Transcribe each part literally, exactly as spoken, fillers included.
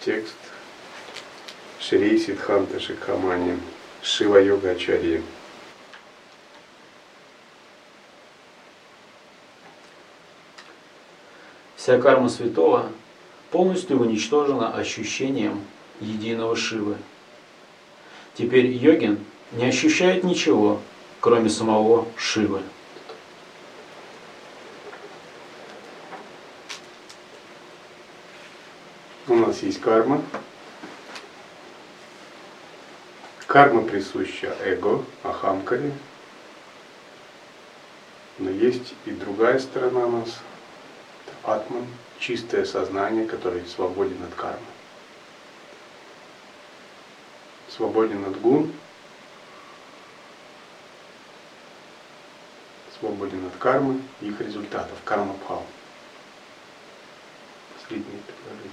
Текст Шри Сиддханта Шикхамани, Шива Йога Ачарья. Вся карма святого полностью уничтожена ощущением единого Шивы. Теперь йогин не ощущает ничего, кроме самого Шивы. У нас есть карма. Карма присуща эго, ахамкаре. Но есть и другая сторона у нас. Атман, чистое сознание, которое свободен от кармы. Свободен от гун, свободен от кармы и их результатов, карма-бхава. Среднее предложение.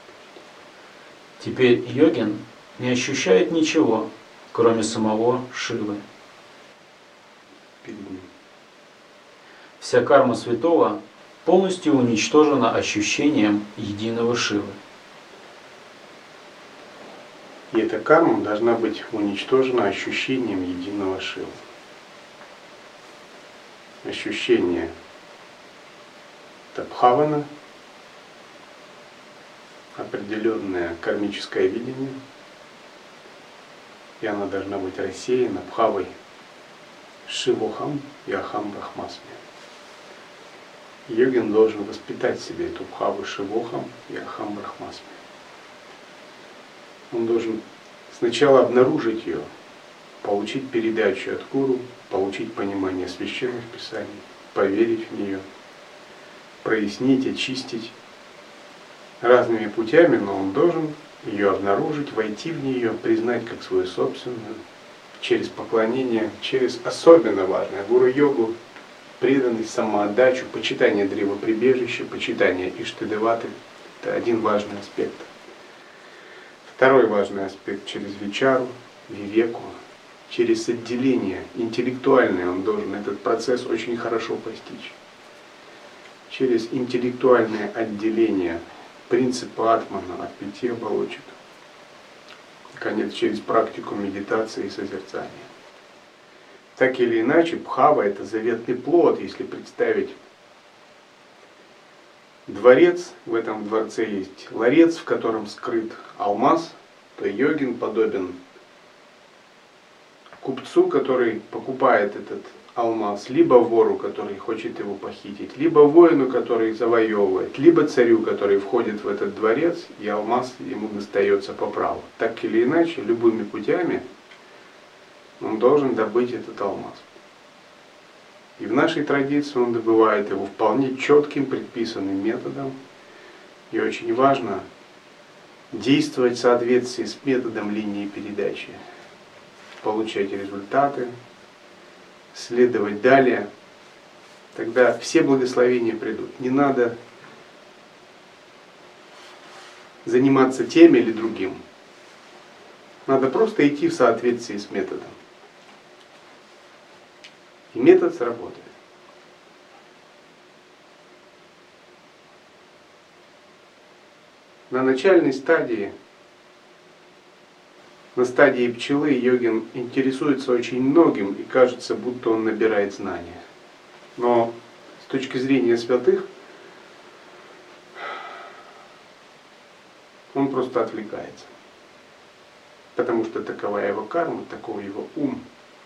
Теперь йогин не ощущает ничего, кроме самого Шивы. Перед ним. Вся карма святого полностью уничтожена ощущением единого Шивы. И эта карма должна быть уничтожена ощущением единого Шивы. Ощущение табхавана, определенное кармическое видение, и она должна быть рассеяна бхавой шивохам и ахам брахмасми. Йогин должен воспитать в себе эту бхаву шивохам и ахам брахмасми. Он должен сначала обнаружить ее, получить передачу от гуру, получить понимание священных писаний, поверить в нее, прояснить, очистить разными путями, но он должен ее обнаружить, войти в нее, признать как свою собственную, через поклонение, через особенно важное гуру-йогу, преданность, самоотдачу, почитание древоприбежища, почитание Иштадеваты. Это один важный аспект. Второй важный аспект через вичару, вивеку, через отделение интеллектуальное он должен этот процесс очень хорошо постичь. Через интеллектуальное отделение принципа атмана от пяти оболочек. Наконец, через практику медитации и созерцания. Так или иначе, бхава — это заветный плод. Если представить дворец, в этом дворце есть ларец, в котором скрыт алмаз, то йогин подобен купцу, который покупает этот алмаз, либо вору, который хочет его похитить, либо воину, который завоевывает, либо царю, который входит в этот дворец, и алмаз ему достается по праву. Так или иначе, любыми путями он должен добыть этот алмаз. И в нашей традиции он добывает его вполне четким, предписанным методом. И очень важно действовать в соответствии с методом линии передачи, получать результаты, следовать далее. Тогда все благословения придут. Не надо заниматься тем или другим. Надо просто идти в соответствии с методом. И метод сработает. На начальной стадии, на стадии пчелы, йогин интересуется очень многим и кажется, будто он набирает знания. Но с точки зрения святых, он просто отвлекается. Потому что такова его карма, такой его ум.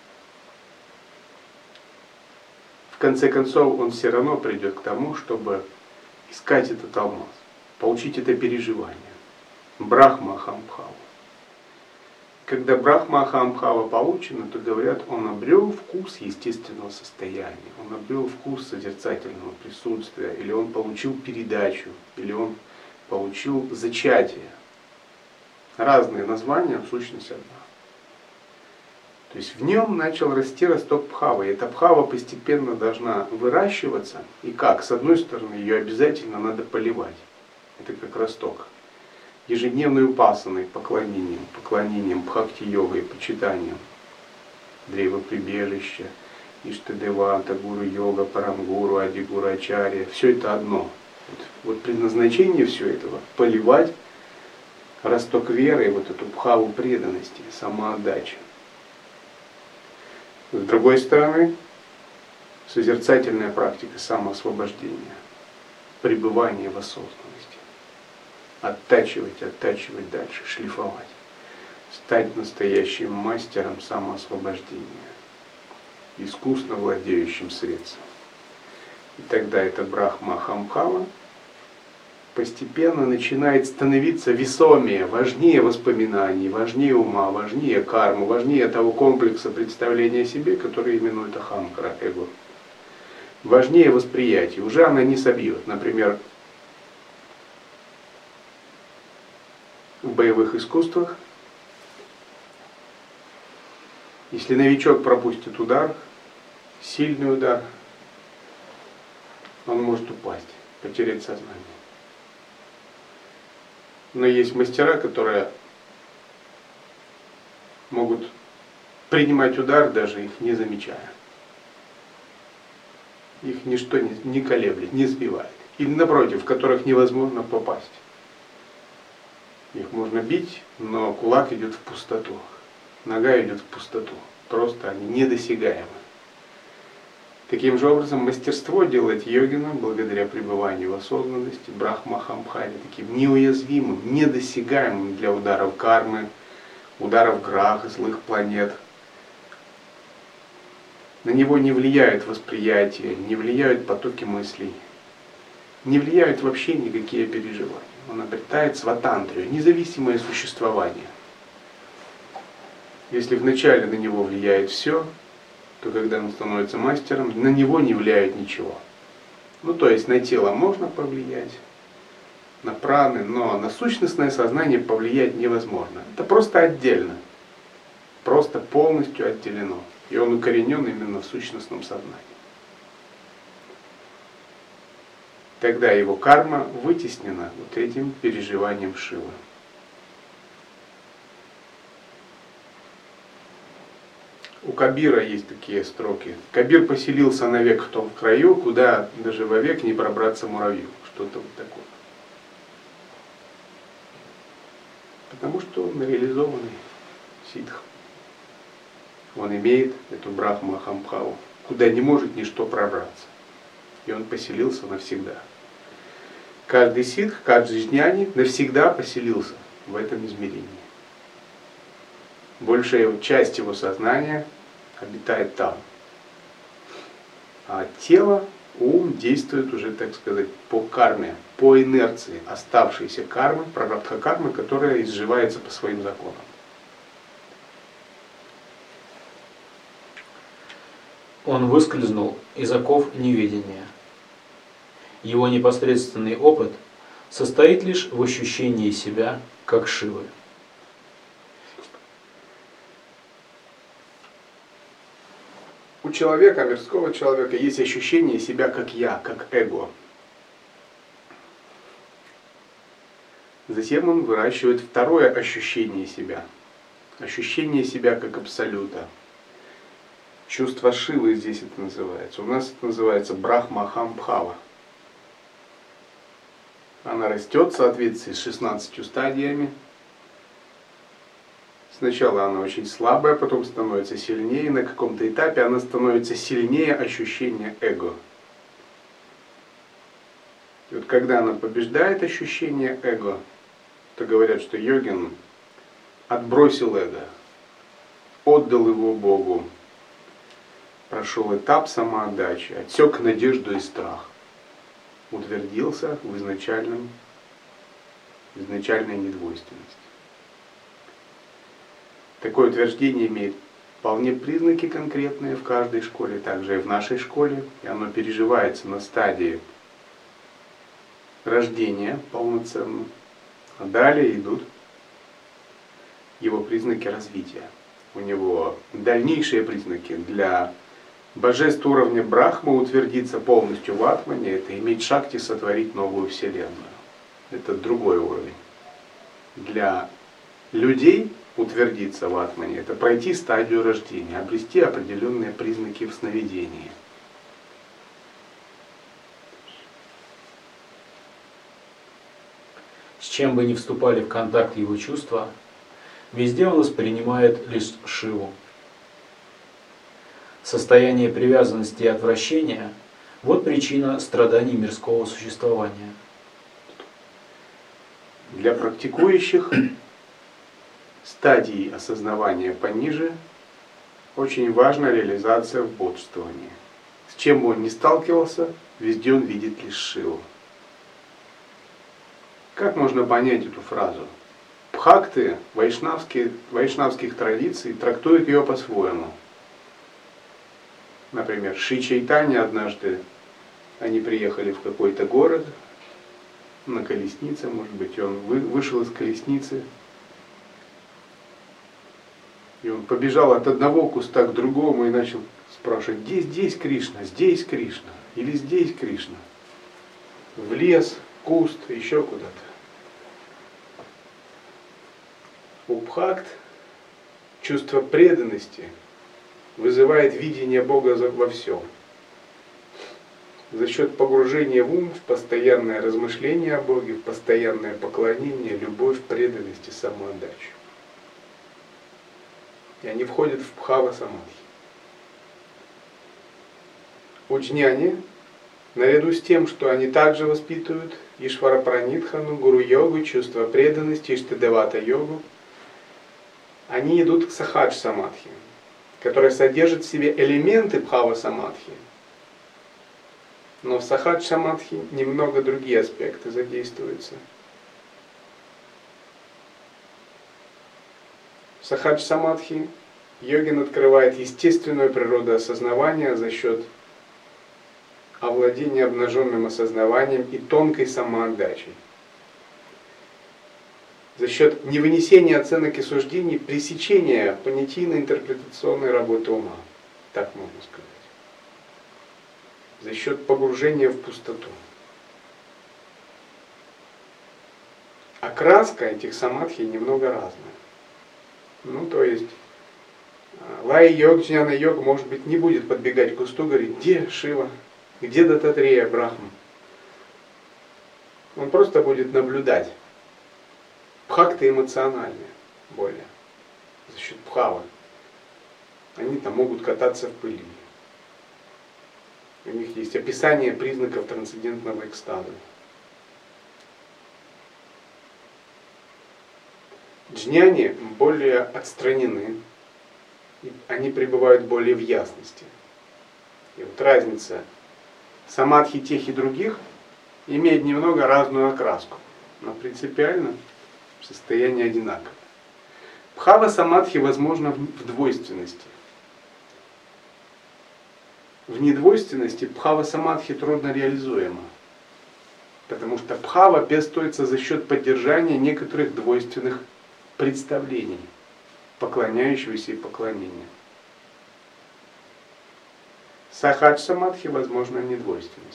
В конце концов, он все равно придет к тому, чтобы искать этот алмаз, получить это переживание. Брахма Ахамбхава. Когда Брахма Ахамбхава получена, то говорят, он обрел вкус естественного состояния, он обрел вкус созерцательного присутствия, или он получил передачу, или он получил зачатие. Разные названия, в сущности одна. То есть в нем начал расти росток бхавы. И эта бхава постепенно должна выращиваться. И как? С одной стороны, ее обязательно надо поливать. Это как росток. Ежедневной упасаной, поклонением, поклонением бхакти-йогой, почитанием. Древоприбежища, Иштадевата, гуру-йога, парамгуру, адигуру-ачарья. Все это одно. Вот, вот предназначение все этого — поливать росток веры, вот эту бхаву преданности, самоотдачи. С другой стороны, созерцательная практика самоосвобождения, пребывание в осознанности. Оттачивать, оттачивать дальше, шлифовать. Стать настоящим мастером самоосвобождения, искусно владеющим средством. И тогда эта брахма-ахамбхава постепенно начинает становиться весомее, важнее воспоминаний, важнее ума, важнее кармы, важнее того комплекса представления о себе, который именует ахамкара, эго. Важнее восприятие. Уже она не собьет. Например, в боевых искусствах, если новичок пропустит удар, сильный удар, он может упасть, потерять сознание. Но есть мастера, которые могут принимать удар, даже их не замечая. Их ничто не, не колеблет, не сбивает. Или напротив, в которых невозможно попасть. Их можно бить, но кулак идет в пустоту. Нога идет в пустоту. Просто они недосягаемы. Таким же образом, мастерство делает йогина, благодаря пребыванию в осознанности, брахма-ахамбхаве, таким неуязвимым, недосягаемым для ударов кармы, ударов граха, злых планет. На него не влияют восприятия, не влияют потоки мыслей, не влияют вообще никакие переживания. Он обретает сватантрию, независимое существование. Если вначале на него влияет все, то когда он становится мастером, на него не влияет ничего. Ну то есть на тело можно повлиять, на праны, но на сущностное сознание повлиять невозможно. Это просто отдельно, просто полностью отделено. И он укоренен именно в сущностном сознании. Тогда его карма вытеснена вот этим переживанием Шивы. У Кабира есть такие строки. Кабир поселился навек в том краю, куда даже вовек не пробраться муравью. Что-то вот такое. Потому что он реализованный ситх. Он имеет эту брахма-ахамбхаву, куда не может ничто пробраться. И он поселился навсегда. Каждый ситх, каждый джняни навсегда поселился в этом измерении. Большая часть его сознания обитает там. А тело, ум действует уже, так сказать, по карме, по инерции оставшейся кармы, прарабдха кармы, которая изживается по своим законам. Он выскользнул из оков неведения. Его непосредственный опыт состоит лишь в ощущении себя как Шивы. У человека, мирского человека, есть ощущение себя как я, как эго. Затем он выращивает второе ощущение себя. Ощущение себя как абсолюта. Чувство Шивы здесь это называется. У нас это называется брахма-ахамбхава. Она растет в соответствии с шестнадцатью стадиями. Сначала она очень слабая, потом становится сильнее. На каком-то этапе она становится сильнее ощущения эго. И вот когда она побеждает ощущение эго, то говорят, что йогин отбросил эго, отдал его Богу, прошел этап самоотдачи, отсек надежду и страх, утвердился в изначальном, в изначальной недвойственности. Такое утверждение имеет вполне признаки конкретные в каждой школе, также и в нашей школе, и оно переживается на стадии рождения полноценно, а далее идут его признаки развития. У него дальнейшие признаки для божеств уровня Брахма утвердиться полностью в Атмане, это иметь шакти сотворить новую вселенную. Это другой уровень. Для людей утвердиться в Атмане, это пройти стадию рождения, обрести определенные признаки в сновидении. С чем бы ни вступали в контакт его чувства, везде он воспринимает лишь Шиву. Состояние привязанности и отвращения – вот причина страданий мирского существования. Для практикующих стадии осознавания пониже очень важна реализация в бодхствовании. С чем бы он ни сталкивался, везде он видит лишь Шиву. Как можно понять эту фразу? Бхакты вайшнавские, вайшнавских традиций трактуют ее по-своему. Например, Шри Чайтанья однажды, они приехали в какой-то город на колеснице, может быть, и он вы, вышел из колесницы, и он побежал от одного куста к другому и начал спрашивать: где здесь Кришна, здесь Кришна, или здесь Кришна? В лес, куст, еще куда-то. У Бхакт чувство преданности вызывает видение Бога во всем. За счет погружения в ум, в постоянное размышление о Боге, в постоянное поклонение, любовь, преданность и самоотдачу. И они входят в бхава-самадхи. У джняни, наряду с тем, что они также воспитывают ишвара-пранидхану, гуру-йогу, чувство преданности, иштадевата-йогу, они идут к сахадж-самадхи, которая содержит в себе элементы бхава-самадхи. Но в сахадж-самадхи немного другие аспекты задействуются. В сахадж-самадхи йогин открывает естественную природу осознавания за счет овладения обнаженным осознаванием и тонкой самоотдачей. За счет невынесения оценок и суждений, пресечения понятийно-интерпретационной работы ума, так можно сказать. За счет погружения в пустоту. Окраска этих самадхи немного разная. Ну, то есть, лай-йог, джняна-йог, может быть, не будет подбегать к кусту и говорить: где Шива, где Дататрея, Брахма. Он просто будет наблюдать. Бхакты эмоциональные более, за счет бхавы. Они там могут кататься в пыли. У них есть описание признаков трансцендентного экстаза. Джняни более отстранены, они пребывают более в ясности. И вот разница самадхи тех и других имеет немного разную окраску, но принципиально состояние одинаковое. Бхава самадхи возможно в двойственности. В недвойственности бхава самадхи трудно реализуема, потому что бхава пестуется за счет поддержания некоторых двойственных представлений, поклоняющегося и поклонения. Сахадж самадхи возможно в недвойственности.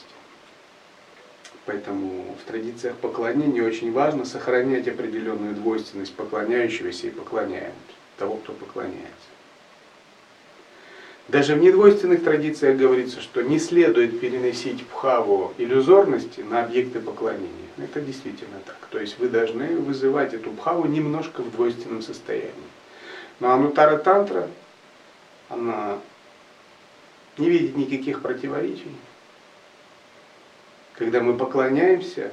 Поэтому в традициях поклонения очень важно сохранять определенную двойственность поклоняющегося и поклоняемого, того, кто поклоняется. Даже в недвойственных традициях говорится, что не следует переносить бхаву иллюзорности на объекты поклонения. Это действительно так. То есть вы должны вызывать эту бхаву немножко в двойственном состоянии. Но анутара тантра, она не видит никаких противоречий. Когда мы поклоняемся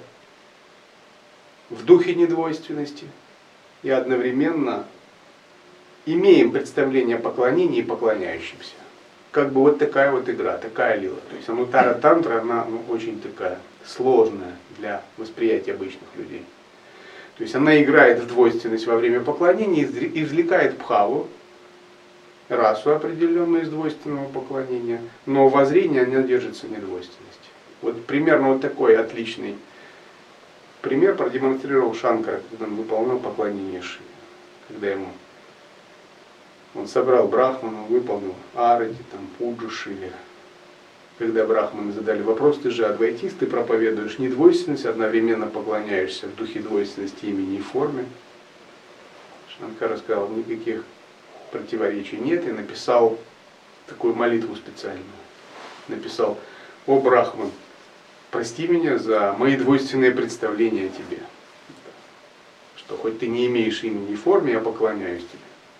в духе недвойственности и одновременно имеем представление о поклонении и поклоняющимся. Как бы вот такая вот игра, такая лила. То есть анутара тантра, она ну, очень такая сложная для восприятия обычных людей. То есть она играет в двойственность во время поклонения, извлекает бхаву, расу определенную из двойственного поклонения, но во зрении она держится недвойственности. Вот примерно вот такой отличный пример продемонстрировал Шанкара, когда он выполнял поклонение Шиве. Когда ему он собрал брахману, выполнил арати, там, пуджу Шиве. Когда брахманы задали вопрос: ты же адвайтист, ты проповедуешь недвойственность, одновременно поклоняешься в духе двойственности имени и форме. Шанкара сказал: никаких противоречий нет, и написал такую молитву специальную. Написал: о Брахман, прости меня за мои двойственные представления о тебе. что хоть ты не имеешь имени и формы, я поклоняюсь тебе.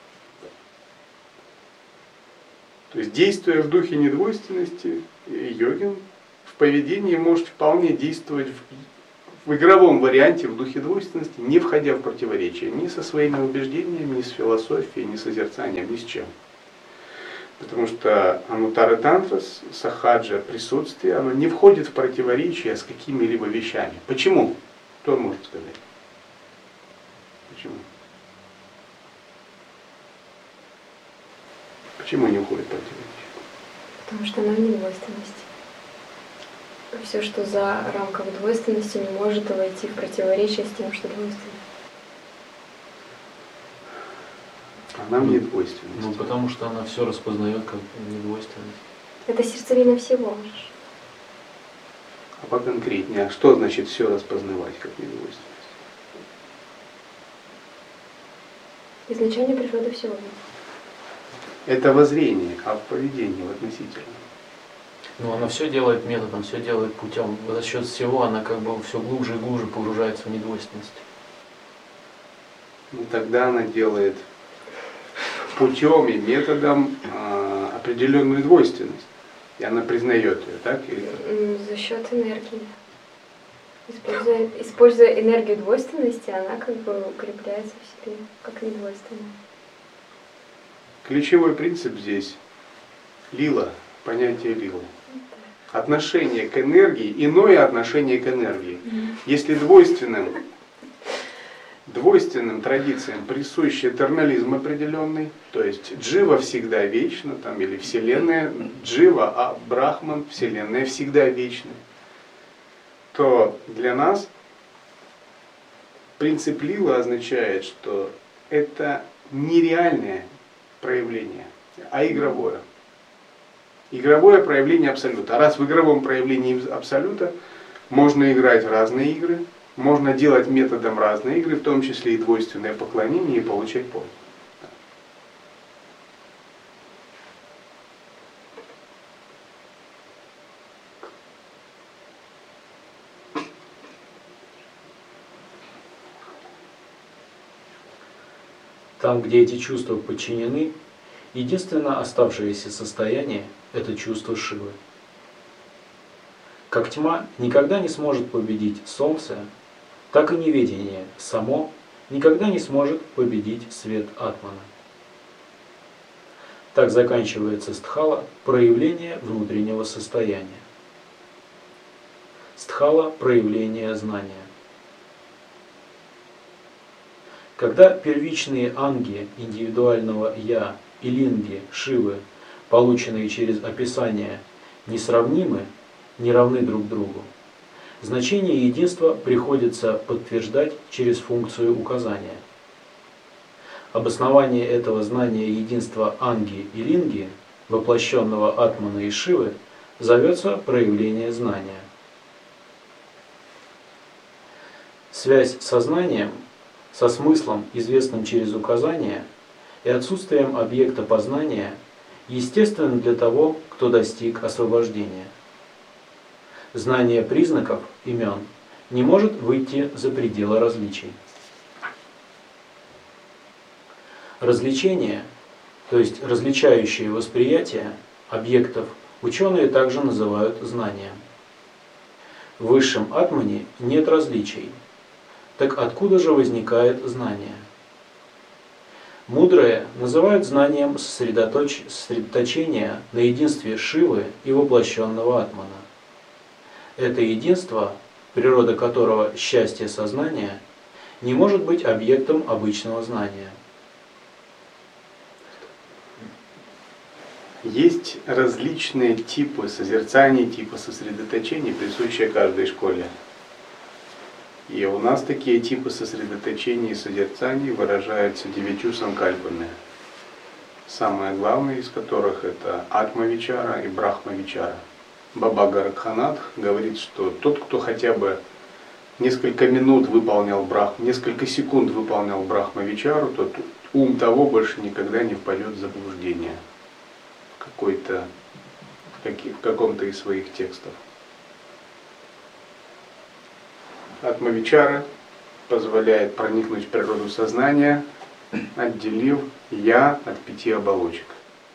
То есть, действуя в духе недвойственности, йогин в поведении может вполне действовать в, в игровом варианте в духе двойственности, не входя в противоречие ни со своими убеждениями, ни с философией, ни с созерцанием, ни с чем. Потому что анутара тантра, сахаджа, присутствие, оно не входит в противоречие с какими-либо вещами. Почему? Кто может сказать? Почему? Почему не уходит в противоречие? Потому что она в недвойственности. Все, что за рамками двойственности, не может войти в противоречие с тем, что двойственно. Она в недвойственности. Ну, потому что она все распознает как недвойственность. Это сердцевина всего. А поконкретнее, а что значит все распознавать как недвойственность? Изначальная природа всего. Это воззрение, а в поведении, в относительном. Ну, она все делает методом, все делает путем. За счет всего она как бы все глубже и глубже погружается в недвойственность. Ну, тогда она делает путем и методом э, определенную двойственность. И она признает ее, так? Или... За счет энергии. Используя, используя энергию двойственности, она как бы укрепляется в себе, как недвойственная. Ключевой принцип здесь лила, понятие лилы. Отношение к энергии, иное отношение к энергии. Если двойственным, двойственным традициям присущ этернализм определенный, то есть джива всегда вечна, там, или вселенная, джива, а брахман, вселенная всегда вечна, то для нас принцип лила означает, что это нереальное проявление, а игровое. Игровое проявление абсолюта. А раз в игровом проявлении абсолюта можно играть в разные игры, можно делать методом разные игры, в том числе и двойственное поклонение, и получать пользу. Там, где эти чувства подчинены, единственное оставшееся состояние – это чувство Шивы. Как тьма никогда не сможет победить солнце, так и неведение само никогда не сможет победить свет Атмана. Так заканчивается стхала проявление внутреннего состояния. Стхала проявление знания. Когда первичные анги индивидуального «я» и линги Шивы, полученные через описание, несравнимы, не равны друг другу, значение единства приходится подтверждать через функцию указания. Обоснование этого знания единства анги и линги, воплощенного Атмана и Шивы, зовется проявление знания. Связь со знанием, со смыслом, известным через указание, и отсутствием объекта познания естественно для того, кто достиг освобождения. Знание признаков, имен, не может выйти за пределы различий. Различение, то есть различающее восприятие объектов, ученые также называют знанием. В высшем атмане нет различий. Так откуда же возникает знание? Мудрые называют знанием сосредоточ... сосредоточение на единстве Шивы и воплощенного Атмана. Это единство, природа которого счастье сознания, не может быть объектом обычного знания. Есть различные типы созерцания, типы сосредоточений, присущие каждой школе. И у нас такие типы сосредоточений и созерцаний выражаются девятью санкальпами. Самое главное из которых это атма-вичара и брахма-вичара. Баба Гаракханат говорит, что тот, кто хотя бы несколько минут выполнял брахму, несколько секунд выполнял брахма-вичару, тот ум того больше никогда не впадет в заблуждение какой-то, в каком-то из своих текстов. Атма-вичара позволяет проникнуть в природу сознания, отделив «я» от пяти оболочек.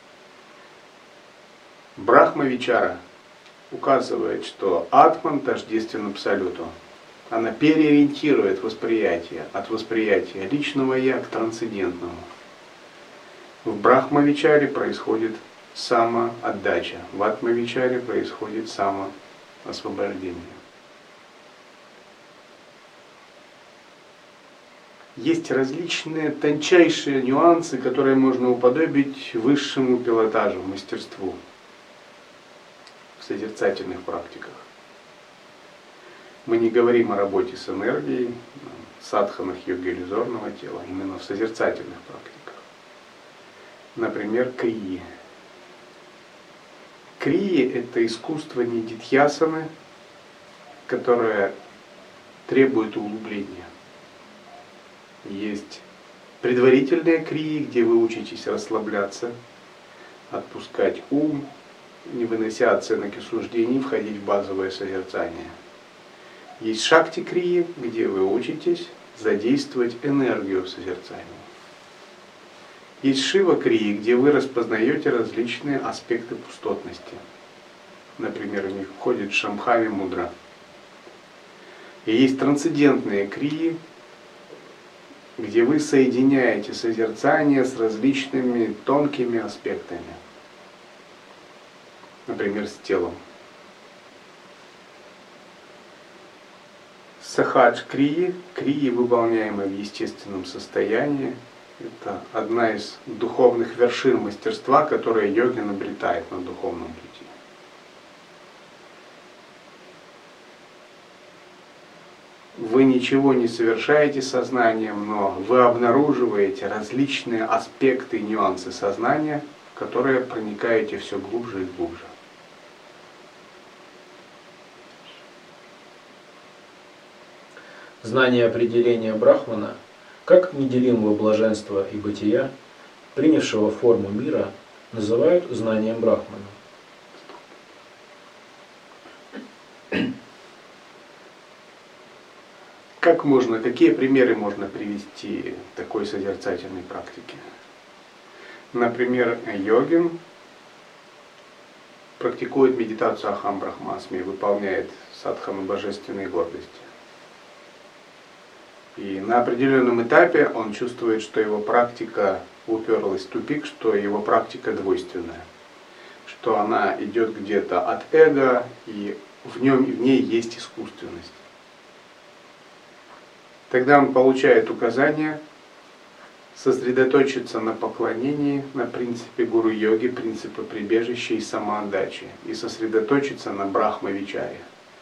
Брахма-вичара указывает, что атман тождествен абсолюту. Она переориентирует восприятие от восприятия личного «я» к трансцендентному. В брахма-вичаре происходит самоотдача, в атма-вичаре происходит самоосвобождение. Есть различные тончайшие нюансы, которые можно уподобить высшему пилотажу, мастерству в созерцательных практиках. Мы не говорим о работе с энергией, садханах йоги иллюзорного тела, именно в созерцательных практиках. Например, крии. Крии – это искусство нидидхьясаны, которое требует углубления. Есть предварительные крии, где вы учитесь расслабляться, отпускать ум, не вынося оценок и суждений, входить в базовое созерцание. Есть шакти-крии, где вы учитесь задействовать энергию в созерцании. Есть шива-крии, где вы распознаете различные аспекты пустотности. Например, в них входит шамбхави-мудра. И есть трансцендентные крии, где вы соединяете созерцание с различными тонкими аспектами. Например, с телом. Сахадж-крии, крии, выполняемые в естественном состоянии, это одна из духовных вершин мастерства, которое йогин обретает на духовном пути. Вы ничего не совершаете сознанием, но вы обнаруживаете различные аспекты и нюансы сознания, в которые проникаете все глубже и глубже. Знание определения Брахмана как неделимого блаженства и бытия, принявшего форму мира, называют знанием Брахмана. Как можно, какие примеры можно привести такой созерцательной практики? Например, йогин практикует медитацию Ахам Брахмасми, выполняет садхану божественной гордости. И на определенном этапе он чувствует, что его практика уперлась в тупик, что его практика двойственная, что она идет где-то от эго, и в, нем, в ней есть искусственность. Тогда он получает указание сосредоточиться на поклонении, на принципе гуру-йоги, принципе прибежища и самоотдачи, и сосредоточиться на брахма-вичаре.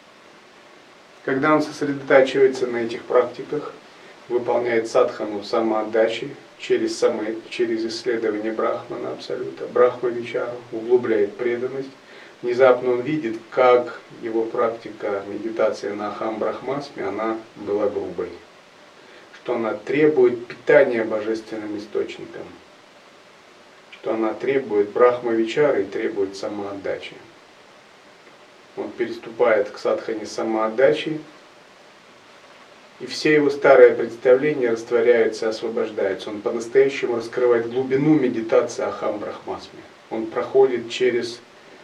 Когда он сосредотачивается на этих практиках, выполняет садхану самоотдачи через, само, через исследование Брахмана Абсолюта, брахма-вичару, углубляет преданность, внезапно он видит, как его практика медитации на Ахам Брахмасми, она была грубой. Что она требует питания божественным источником, что она требует брахма-вичары и требует самоотдачи. Он переступает к садхане самоотдачи, и все его старые представления растворяются, освобождаются. Он по-настоящему раскрывает глубину медитации Ахам Брахмасми. Он проходит через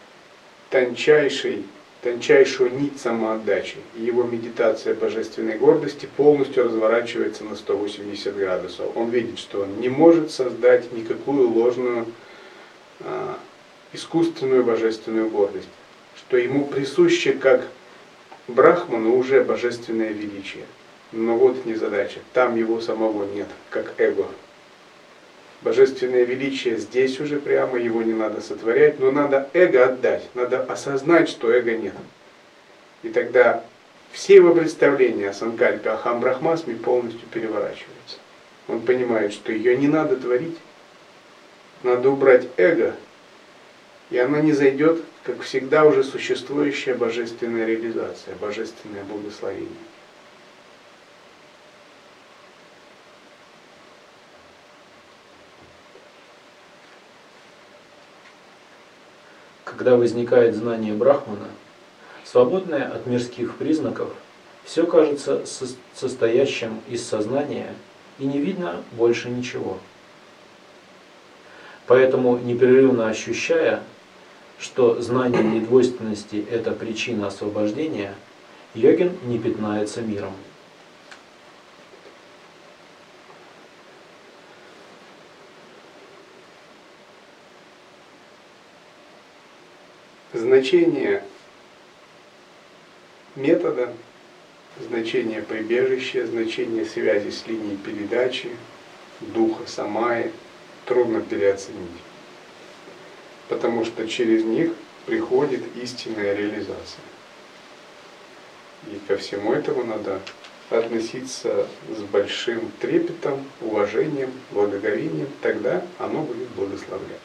тончайший, тончайшую нить самоотдачи. И его медитация божественной гордости полностью разворачивается на сто восемьдесят градусов. Он видит, что он не может создать никакую ложную, а, искусственную божественную гордость. Что ему присуще как Брахману уже божественное величие. Но вот незадача, там его самого нет, как эго. Божественное величие здесь уже прямо, его не надо сотворять, но надо эго отдать, надо осознать, что эго нет. И тогда все его представления о санкальпе Ахам Брахмасми полностью переворачиваются. Он понимает, что ее не надо творить, надо убрать эго, и она не зайдет, как всегда, уже существующая божественная реализация, божественное благословение. Когда возникает знание Брахмана, свободное от мирских признаков, Все кажется состоящим из сознания, и не видно больше ничего. Поэтому, непрерывно ощущая, что знание недвойственности – это причина освобождения, йогин не пятнается миром. Значение метода, значение прибежища, значение связи с линией передачи, духа самаи трудно переоценить, потому что через них приходит истинная реализация. И ко всему этому надо относиться с большим трепетом, уважением, благоговением, тогда оно будет благословлять.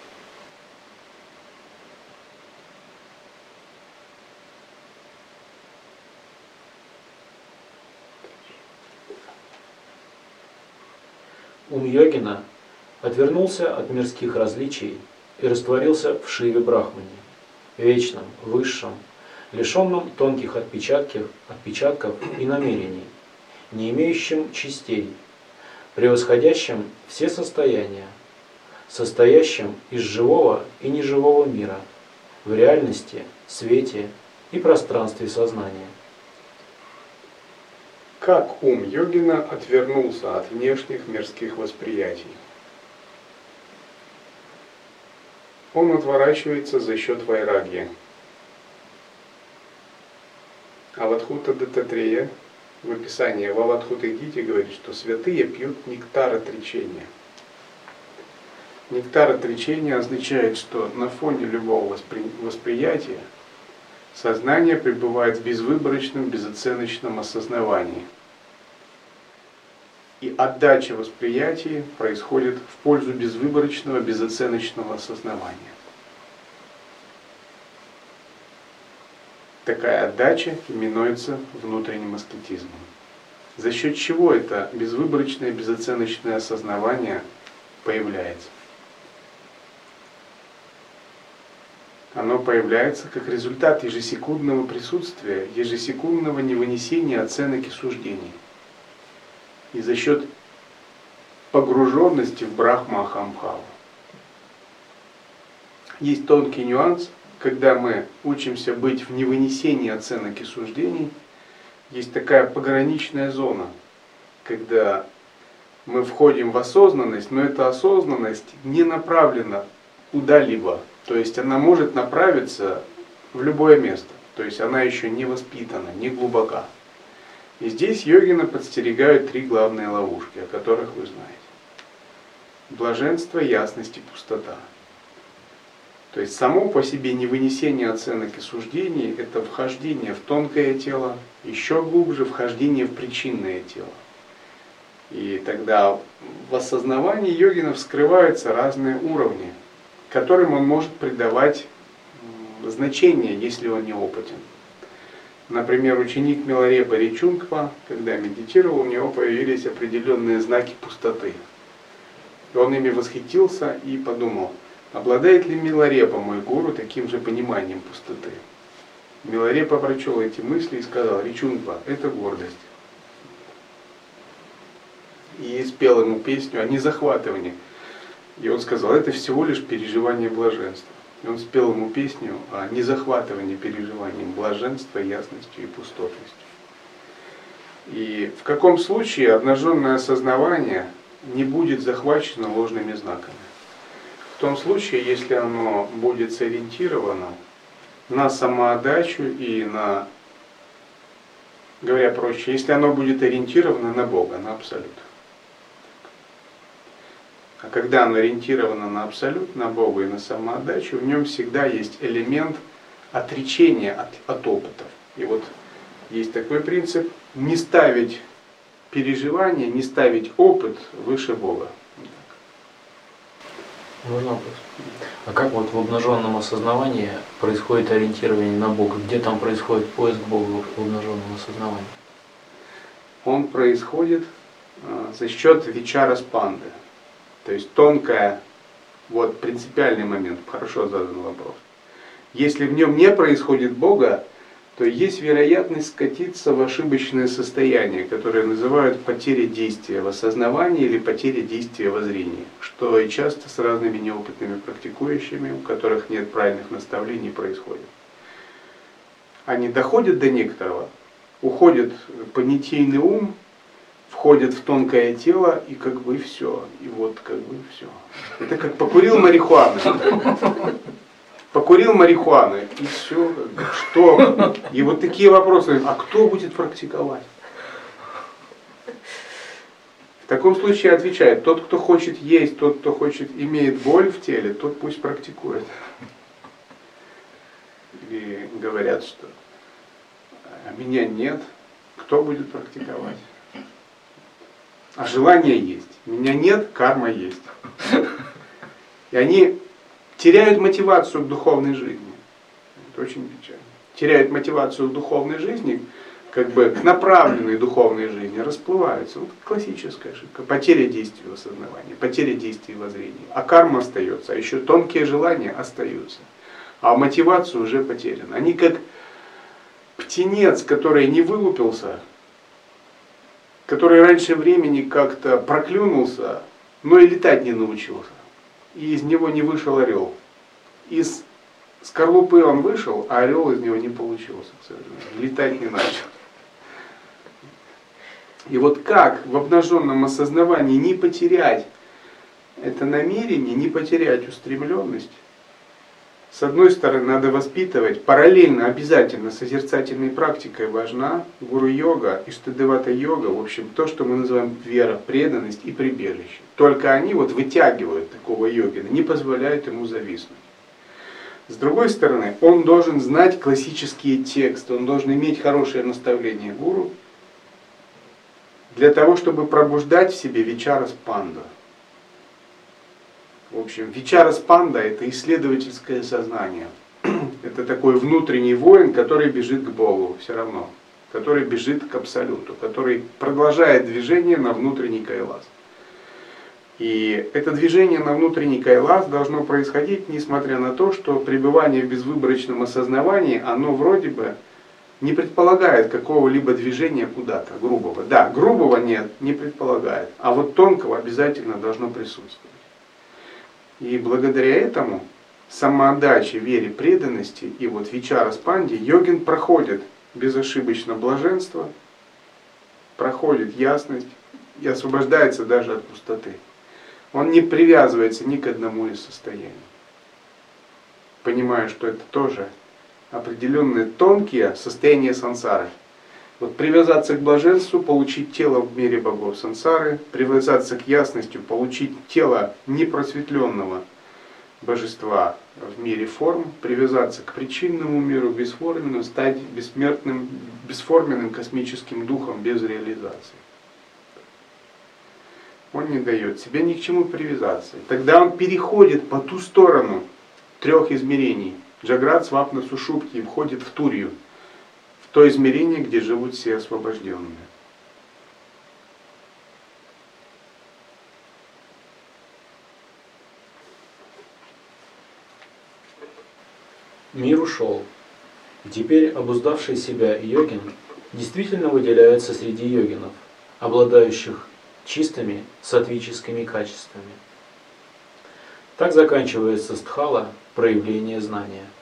Ум йогина отвернулся от мирских различий и растворился в Шиве Брахмане, вечном, высшем, лишенном тонких отпечатков, отпечатков и намерений, не имеющем частей, превосходящем все состояния, состоящем из живого и неживого мира, в реальности, свете и пространстве сознания. Как ум йогина отвернулся от внешних мирских восприятий? Он отворачивается за счет вайрагья. Авадхута Даттатрея в описании в Авадхута-гите говорит, что святые пьют нектар отречения. Нектар отречения означает, что на фоне любого воспри... восприятия сознание пребывает в безвыборочном, безоценочном осознавании. И отдача восприятия происходит в пользу безвыборочного, безоценочного осознавания. Такая отдача именуется внутренним аскетизмом. За счет чего это безвыборочное, безоценочное осознавание появляется? Оно появляется как результат ежесекундного присутствия, ежесекундного невынесения оценок и суждений. И за счет погруженности в Брахма-Ахамбхаву. Есть тонкий нюанс, когда мы учимся быть в невынесении оценок и суждений, есть такая пограничная зона, когда мы входим в осознанность, но эта осознанность не направлена куда-либо. То есть она может направиться в любое место. То есть она еще не воспитана, не глубока. И здесь йогины подстерегают три главные ловушки, о которых вы знаете. Блаженство, ясность и пустота. То есть само по себе невынесение оценок и суждений – это вхождение в тонкое тело, еще глубже вхождение в причинное тело. И тогда в осознавании йогина вскрываются разные уровни, которым он может придавать значение, если он не опытен. Например, ученик Миларепа Ричунгпа, когда медитировал, у него появились определенные знаки пустоты. И он ими восхитился и подумал, обладает ли Миларепа, мой гуру, таким же пониманием пустоты. Миларепа прочел эти мысли и сказал, Ричунгпа, это гордость. И спел ему песню о незахватывании. И он сказал, это всего лишь переживание блаженства. И он спел ему песню о незахватывании переживанием блаженства, ясностью и пустотностью. И в каком случае обнаженное осознавание не будет захвачено ложными знаками? В том случае, если оно будет сориентировано на самоотдачу и на, говоря проще, если оно будет ориентировано на Бога, на Абсолют. А когда оно ориентировано на Абсолют, на Бога и на самоотдачу, в нем всегда есть элемент отречения от, от опытов. И вот есть такой принцип, не ставить переживание, не ставить опыт выше Бога. Можно вопрос? А как вот в обнаженном осознавании происходит ориентирование на Бога? Где там происходит поиск Бога в обнаженном осознавании? Он происходит э, за счет вичара спанды. То есть тонкая, вот принципиальный момент, хорошо задан вопрос. Если в нем не происходит Бога, то есть вероятность скатиться в ошибочное состояние, которое называют потеря действия в осознавании или потеря действия во зрении, что и часто с разными неопытными практикующими, у которых нет правильных наставлений, происходит. Они доходят до некоторого, уходят в понятийный ум, входят в тонкое тело, и как бы все. И вот как бы все. Это как покурил марихуану. Покурил марихуану, и все. Что? И вот такие вопросы. А кто будет практиковать? В таком случае отвечает: тот, кто хочет есть, тот, кто хочет, имеет боль в теле, тот пусть практикует. Или говорят, что а меня нет, кто будет практиковать? А желание есть. Меня нет, карма есть. И они теряют мотивацию к духовной жизни. Это очень печально. Теряют мотивацию к духовной жизни, как бы к направленной духовной жизни, расплываются. Вот классическая ошибка. Потеря действий в осознавании, потеря действий во зрении. А карма остается, а еще тонкие желания остаются. А мотивация уже потеряна. Они как птенец, который не вылупился, который раньше времени как-то проклюнулся, но и летать не научился. И из него не вышел орел. Из скорлупы он вышел, а орел из него не получился, к сожалению. Летать не начал. И вот как в обнаженном осознавании не потерять это намерение, не потерять устремленность? С одной стороны, надо воспитывать, параллельно обязательно созерцательной практикой важна гуру-йога, иштадевата-йога, в общем, то, что мы называем вера, преданность и прибежище. Только они вот вытягивают такого йогина, не позволяют ему зависнуть. С другой стороны, он должен знать классические тексты, он должен иметь хорошее наставление гуру для того, чтобы пробуждать в себе вичара-спанда. В общем, вичара-спанда — это исследовательское сознание. Это такой внутренний воин, который бежит к Богу все равно, который бежит к Абсолюту, который продолжает движение на внутренний кайлас. И это движение на внутренний кайлас должно происходить, несмотря на то, что пребывание в безвыборочном осознавании, оно вроде бы не предполагает какого-либо движения куда-то, грубого. Да, грубого нет, не предполагает, а вот тонкого обязательно должно присутствовать. И благодаря этому самоотдаче, вере, преданности и вот вичара-спанде йогин проходит безошибочно блаженство, проходит ясность и освобождается даже от пустоты. Он не привязывается ни к одному из состояний, понимая, что это тоже определенные тонкие состояния сансары. Вот привязаться к блаженству, получить тело в мире богов сансары, привязаться к ясности, получить тело непросветленного божества в мире форм, привязаться к причинному миру бесформенному, стать бессмертным, бесформенным космическим духом без реализации. Он не дает себе ни к чему привязаться. Тогда он переходит по ту сторону трех измерений. Джаграт, Свапна, Сушупти, и входит в Турью, в то измерение, где живут все освобожденные. Мир ушел. И теперь обуздавший себя йогин действительно выделяется среди йогинов, обладающих чистыми саттвическими качествами. Так заканчивается стхала проявление знания.